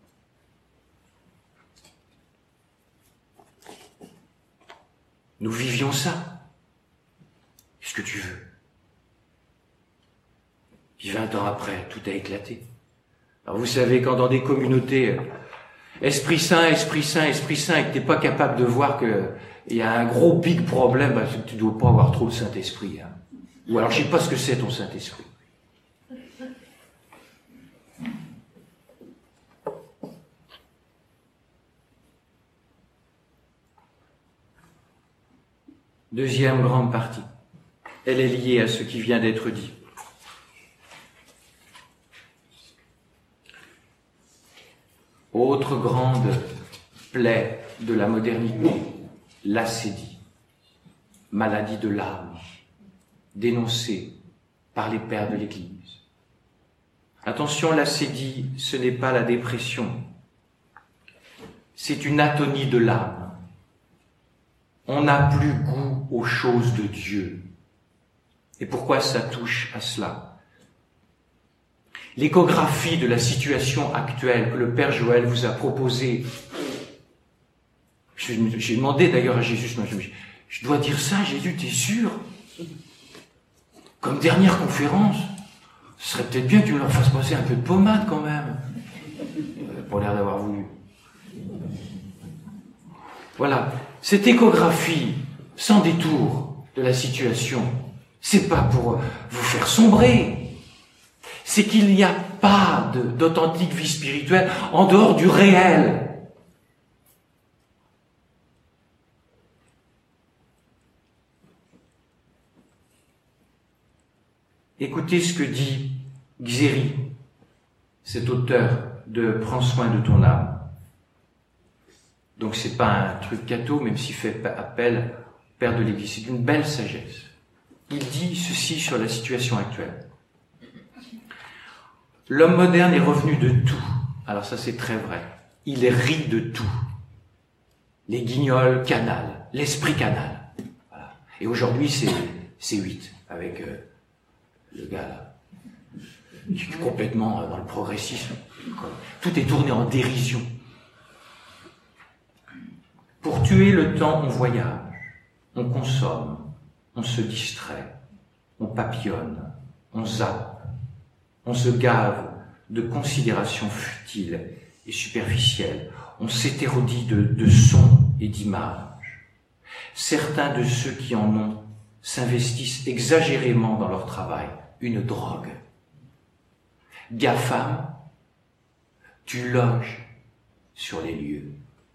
Nous vivions ça. Qu'est-ce que tu veux? Puis vingt ans après, tout a éclaté. Alors vous savez, quand dans des communautés, Esprit Saint, Esprit Saint, Esprit Saint, et que t'es pas capable de voir que il y a un gros big problème, bah, tu dois pas avoir trop le Saint-Esprit. Hein. Ou alors je sais pas ce que c'est ton Saint-Esprit. Deuxième grande partie. Elle est liée à ce qui vient d'être dit. Autre grande plaie de la modernité, l'acédie, maladie de l'âme, dénoncée par les pères de l'Église. Attention, l'acédie, ce n'est pas la dépression, c'est une atonie de l'âme. On n'a plus goût aux choses de Dieu. Et pourquoi ça touche à cela? L'échographie de la situation actuelle que le Père Joël vous a proposée, j'ai demandé d'ailleurs à Jésus, je, je dois dire ça, Jésus, t'es sûr? Comme dernière conférence, ce serait peut-être bien que tu leur fasses passer un peu de pommade quand même, pour l'air d'avoir voulu. Voilà, cette échographie sans détour de la situation, c'est pas pour vous faire sombrer. C'est qu'il n'y a pas d'authentique vie spirituelle en dehors du réel. Écoutez ce que dit Xéri, cet auteur de « Prends soin de ton âme ». Donc c'est pas un truc catho, même s'il fait appel au Père de l'Église. C'est une belle sagesse. Il dit ceci sur la situation actuelle. L'homme moderne est revenu de tout. Alors ça, c'est très vrai. Il rit de tout. Les guignols canal, l'esprit canal. Voilà. Et aujourd'hui, c'est c'est huit, avec euh, le gars là, qui est complètement dans le progressisme. Tout est tourné en dérision. Pour tuer le temps, on voyage, on consomme, on se distrait, on papillonne, on zappe. On se gave de considérations futiles et superficielles. On s'hétérodie de, de sons et d'images. Certains de ceux qui en ont s'investissent exagérément dans leur travail. Une drogue. GAFAM, tu loges sur les lieux.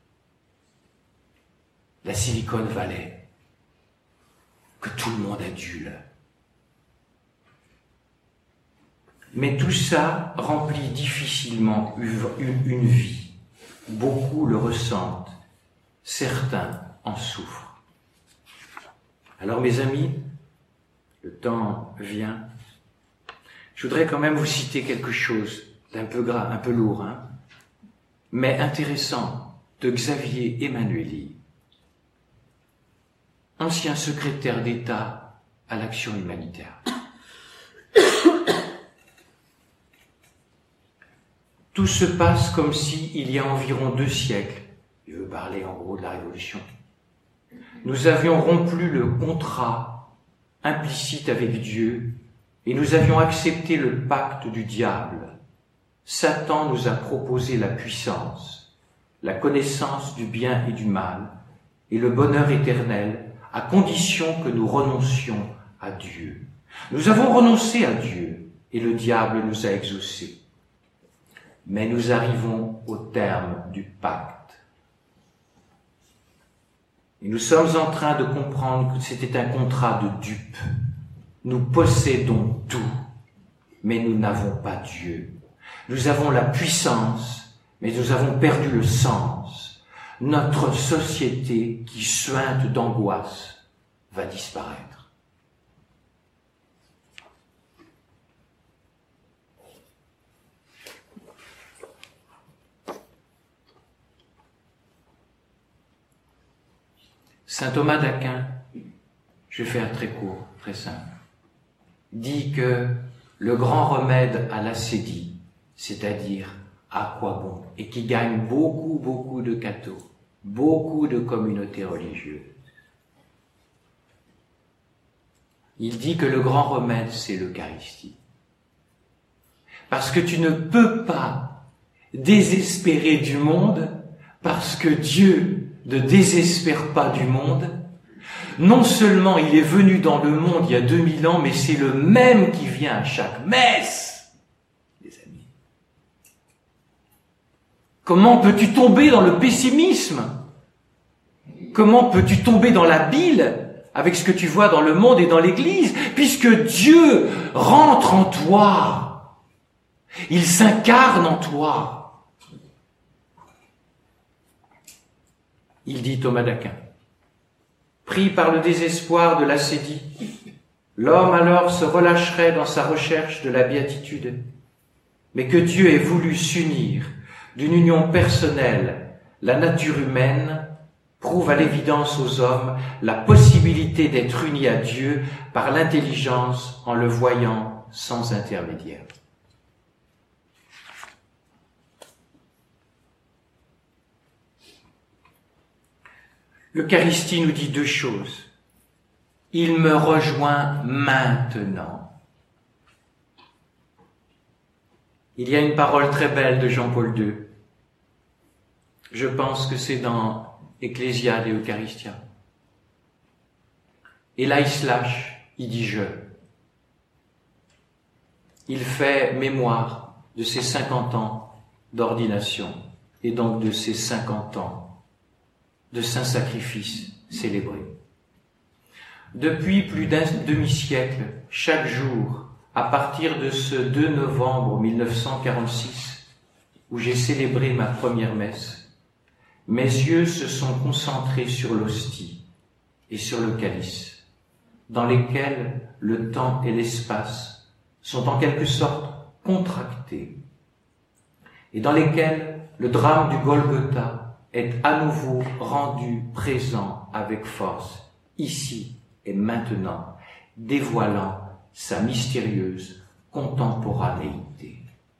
La Silicon Valley, que tout le monde adule. Mais tout ça remplit difficilement une vie. Beaucoup le ressentent, certains en souffrent. Alors mes amis, le temps vient. Je voudrais quand même vous citer quelque chose d'un peu gras, un peu lourd, hein, mais intéressant, de Xavier Emmanueli, ancien secrétaire d'État à l'action humanitaire. Tout se passe comme si, il y a environ deux siècles, je veux parler en gros de la Révolution, nous avions rompu le contrat implicite avec Dieu et nous avions accepté le pacte du diable. Satan nous a proposé la puissance, la connaissance du bien et du mal et le bonheur éternel à condition que nous renoncions à Dieu. Nous avons renoncé à Dieu et le diable nous a exaucés. Mais nous arrivons au terme du pacte. Et nous sommes en train de comprendre que c'était un contrat de dupe. Nous possédons tout, mais nous n'avons pas Dieu. Nous avons la puissance, mais nous avons perdu le sens. Notre société qui suinte d'angoisse va disparaître. Saint Thomas d'Aquin, je vais faire très court, très simple, dit que le grand remède à l'acédie, c'est-à-dire à quoi bon, et qui gagne beaucoup, beaucoup de cathos, beaucoup de communautés religieuses. Il dit que le grand remède, c'est l'Eucharistie. Parce que tu ne peux pas désespérer du monde parce que Dieu ne désespère pas du monde. Non seulement il est venu dans le monde il y a deux mille ans, mais c'est le même qui vient à chaque messe, les amis. Comment peux-tu tomber dans le pessimisme? Comment peux-tu tomber dans la bile avec ce que tu vois dans le monde et dans l'Église, puisque Dieu rentre en toi. Il s'incarne en toi. Il dit Thomas d'Aquin, pris par le désespoir de l'ascédie, l'homme alors se relâcherait dans sa recherche de la béatitude, mais que Dieu ait voulu s'unir d'une union personnelle, la nature humaine prouve à l'évidence aux hommes la possibilité d'être unis à Dieu par l'intelligence en le voyant sans intermédiaire. L'Eucharistie nous dit deux choses. Il me rejoint maintenant. Il y a une parole très belle de Jean-Paul deux. Je pense que c'est dans Ecclésiade et Eucharistia. Et là, il se lâche, il dit « je ». Il fait mémoire de ses cinquante ans d'ordination et donc de ses cinquante ans de saint sacrifice célébré. Depuis plus d'un demi-siècle, chaque jour, à partir de ce deux novembre mille neuf cent quarante-six, où j'ai célébré ma première messe, mes yeux se sont concentrés sur l'hostie et sur le calice, dans lesquels le temps et l'espace sont en quelque sorte contractés, et dans lesquels le drame du Golgotha est à nouveau rendu présent avec force, ici et maintenant, dévoilant sa mystérieuse contemporanéité.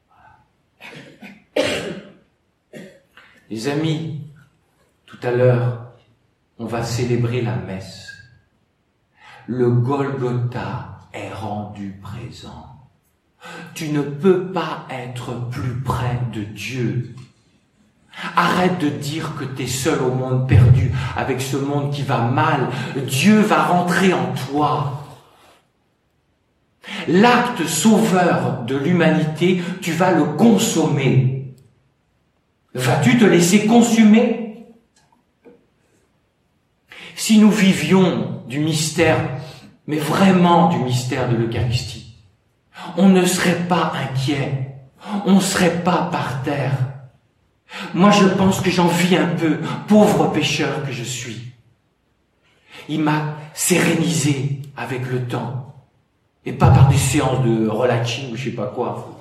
Les amis, tout à l'heure, on va célébrer la messe. Le Golgotha est rendu présent. Tu ne peux pas être plus près de Dieu. Arrête de dire que tu es seul au monde perdu, avec ce monde qui va mal. Dieu va rentrer en toi. L'acte sauveur de l'humanité, tu vas le consommer. Vas-tu te laisser consumer ? Si nous vivions du mystère, mais vraiment du mystère de l'Eucharistie, on ne serait pas inquiet, on ne serait pas par terre. Moi, je pense que j'en vis un peu, pauvre pécheur que je suis. Il m'a sérénisé avec le temps, et pas par des séances de relaxing ou je sais pas quoi.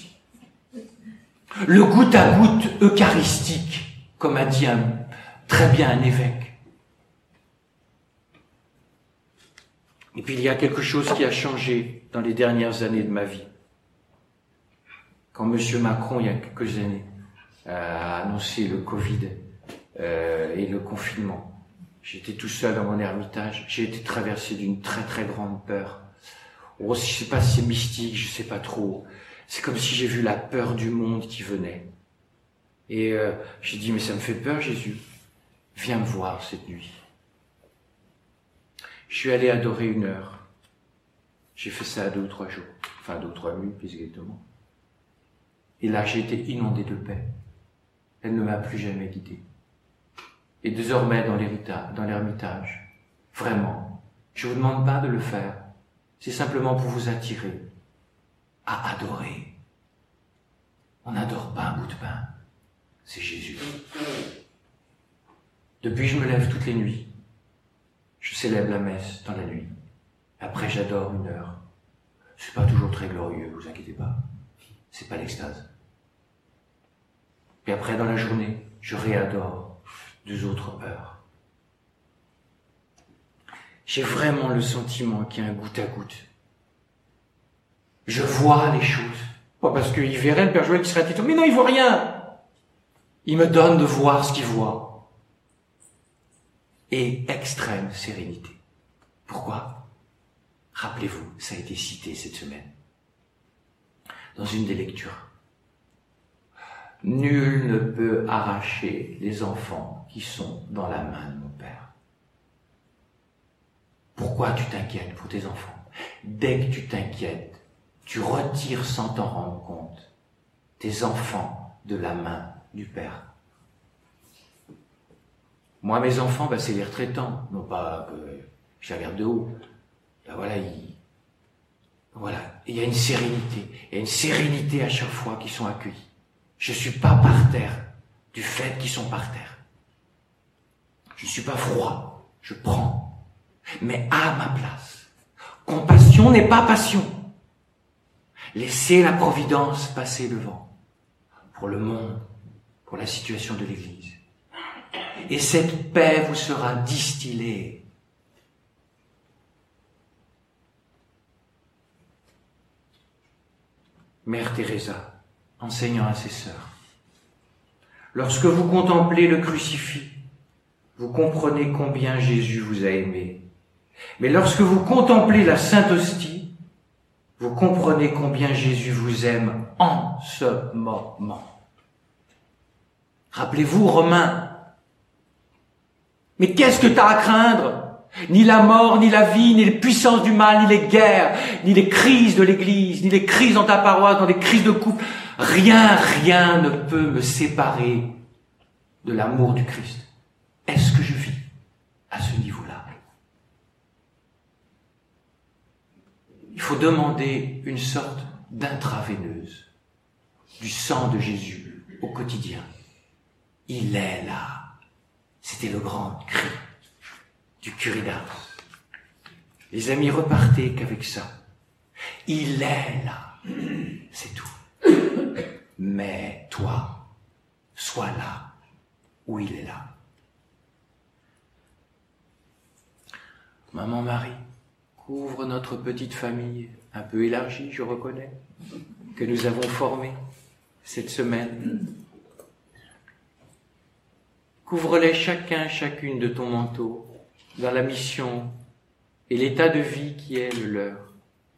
Le goutte à goutte eucharistique, comme a dit un, très bien un évêque. Et puis il y a quelque chose qui a changé dans les dernières années de ma vie. Quand M. Macron, il y a quelques années, a annoncé le Covid euh, et le confinement, j'étais tout seul dans mon ermitage, j'ai été traversé d'une très très grande peur. Oh, je sais pas si c'est mystique, je sais pas trop. C'est comme si j'ai vu la peur du monde qui venait. Et euh, j'ai dit, mais ça me fait peur, Jésus. Viens me voir cette nuit. Je suis allé adorer une heure. J'ai fait ça à deux ou trois jours. Enfin, deux ou trois nuits, plus exactement. Et là, j'ai été inondé de paix. Elle ne m'a plus jamais guidé. Et désormais, dans l'ermitage, vraiment, je ne vous demande pas de le faire. C'est simplement pour vous attirer à adorer. On n'adore pas un bout de pain. C'est Jésus. Depuis, je me lève toutes les nuits. Je célèbre la messe dans la nuit. Après, j'adore une heure. C'est pas toujours très glorieux, vous inquiétez pas. C'est pas l'extase. Puis après, dans la journée, je réadore deux autres heures. J'ai vraiment le sentiment qu'il y a un goutte à goutte. Je vois les choses. Pas parce qu'il verrait le Père Joël qui serait titre. Mais non, il voit rien. Il me donne de voir ce qu'il voit. Et extrême sérénité. Pourquoi ? Rappelez-vous, ça a été cité cette semaine, dans une des lectures. Nul ne peut arracher les enfants qui sont dans la main de mon Père. Pourquoi tu t'inquiètes pour tes enfants ? Dès que tu t'inquiètes, tu retires sans t'en rendre compte tes enfants de la main du Père. Moi, mes enfants, bah, c'est les retraitants. Non pas que Je la regarde de haut. Ben voilà, il, voilà, il y a une sérénité. Il y a une sérénité à chaque fois qu'ils sont accueillis. Je suis pas par terre du fait qu'ils sont par terre. Je suis pas froid, je prends, mais à ma place. Compassion n'est pas passion. Laissez la providence passer devant, pour le monde, pour la situation de l'Église. Et cette paix vous sera distillée. Mère Teresa, enseignant à ses sœurs, lorsque vous contemplez le crucifix, vous comprenez combien Jésus vous a aimé. Mais lorsque vous contemplez la Sainte Hostie, vous comprenez combien Jésus vous aime en ce moment. Rappelez-vous, Romains, mais qu'est-ce que tu as à craindre? Ni la mort, ni la vie, ni les puissances du mal, ni les guerres, ni les crises de l'Église, ni les crises dans ta paroisse, dans les crises de couple. Rien, rien ne peut me séparer de l'amour du Christ. Est-ce que je vis à ce niveau-là? Il faut demander une sorte d'intraveineuse du sang de Jésus au quotidien. Il est là. C'était le grand cri du curé d'Ars. Les amis repartaient qu'avec ça. Il est là. C'est tout. Mais toi, sois là où il est là. Maman Marie, couvre notre petite famille, un peu élargie, je reconnais, que nous avons formée cette semaine. Couvre-les chacun, chacune de ton manteau, dans la mission et l'état de vie qui est le leur.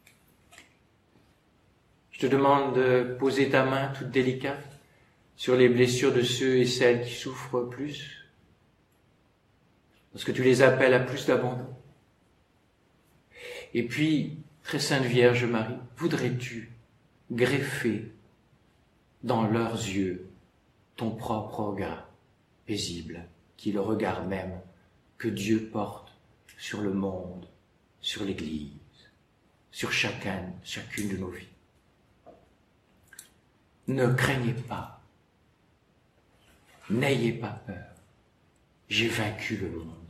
Je te demande de poser ta main toute délicate sur les blessures de ceux et celles qui souffrent plus, parce que tu les appelles à plus d'abandon. Et puis, très sainte Vierge Marie, voudrais-tu greffer dans leurs yeux ton propre regard paisible, qui est le regard même que Dieu porte sur le monde, sur l'Église, sur chacun, chacune de nos vies. Ne craignez pas, n'ayez pas peur, j'ai vaincu le monde.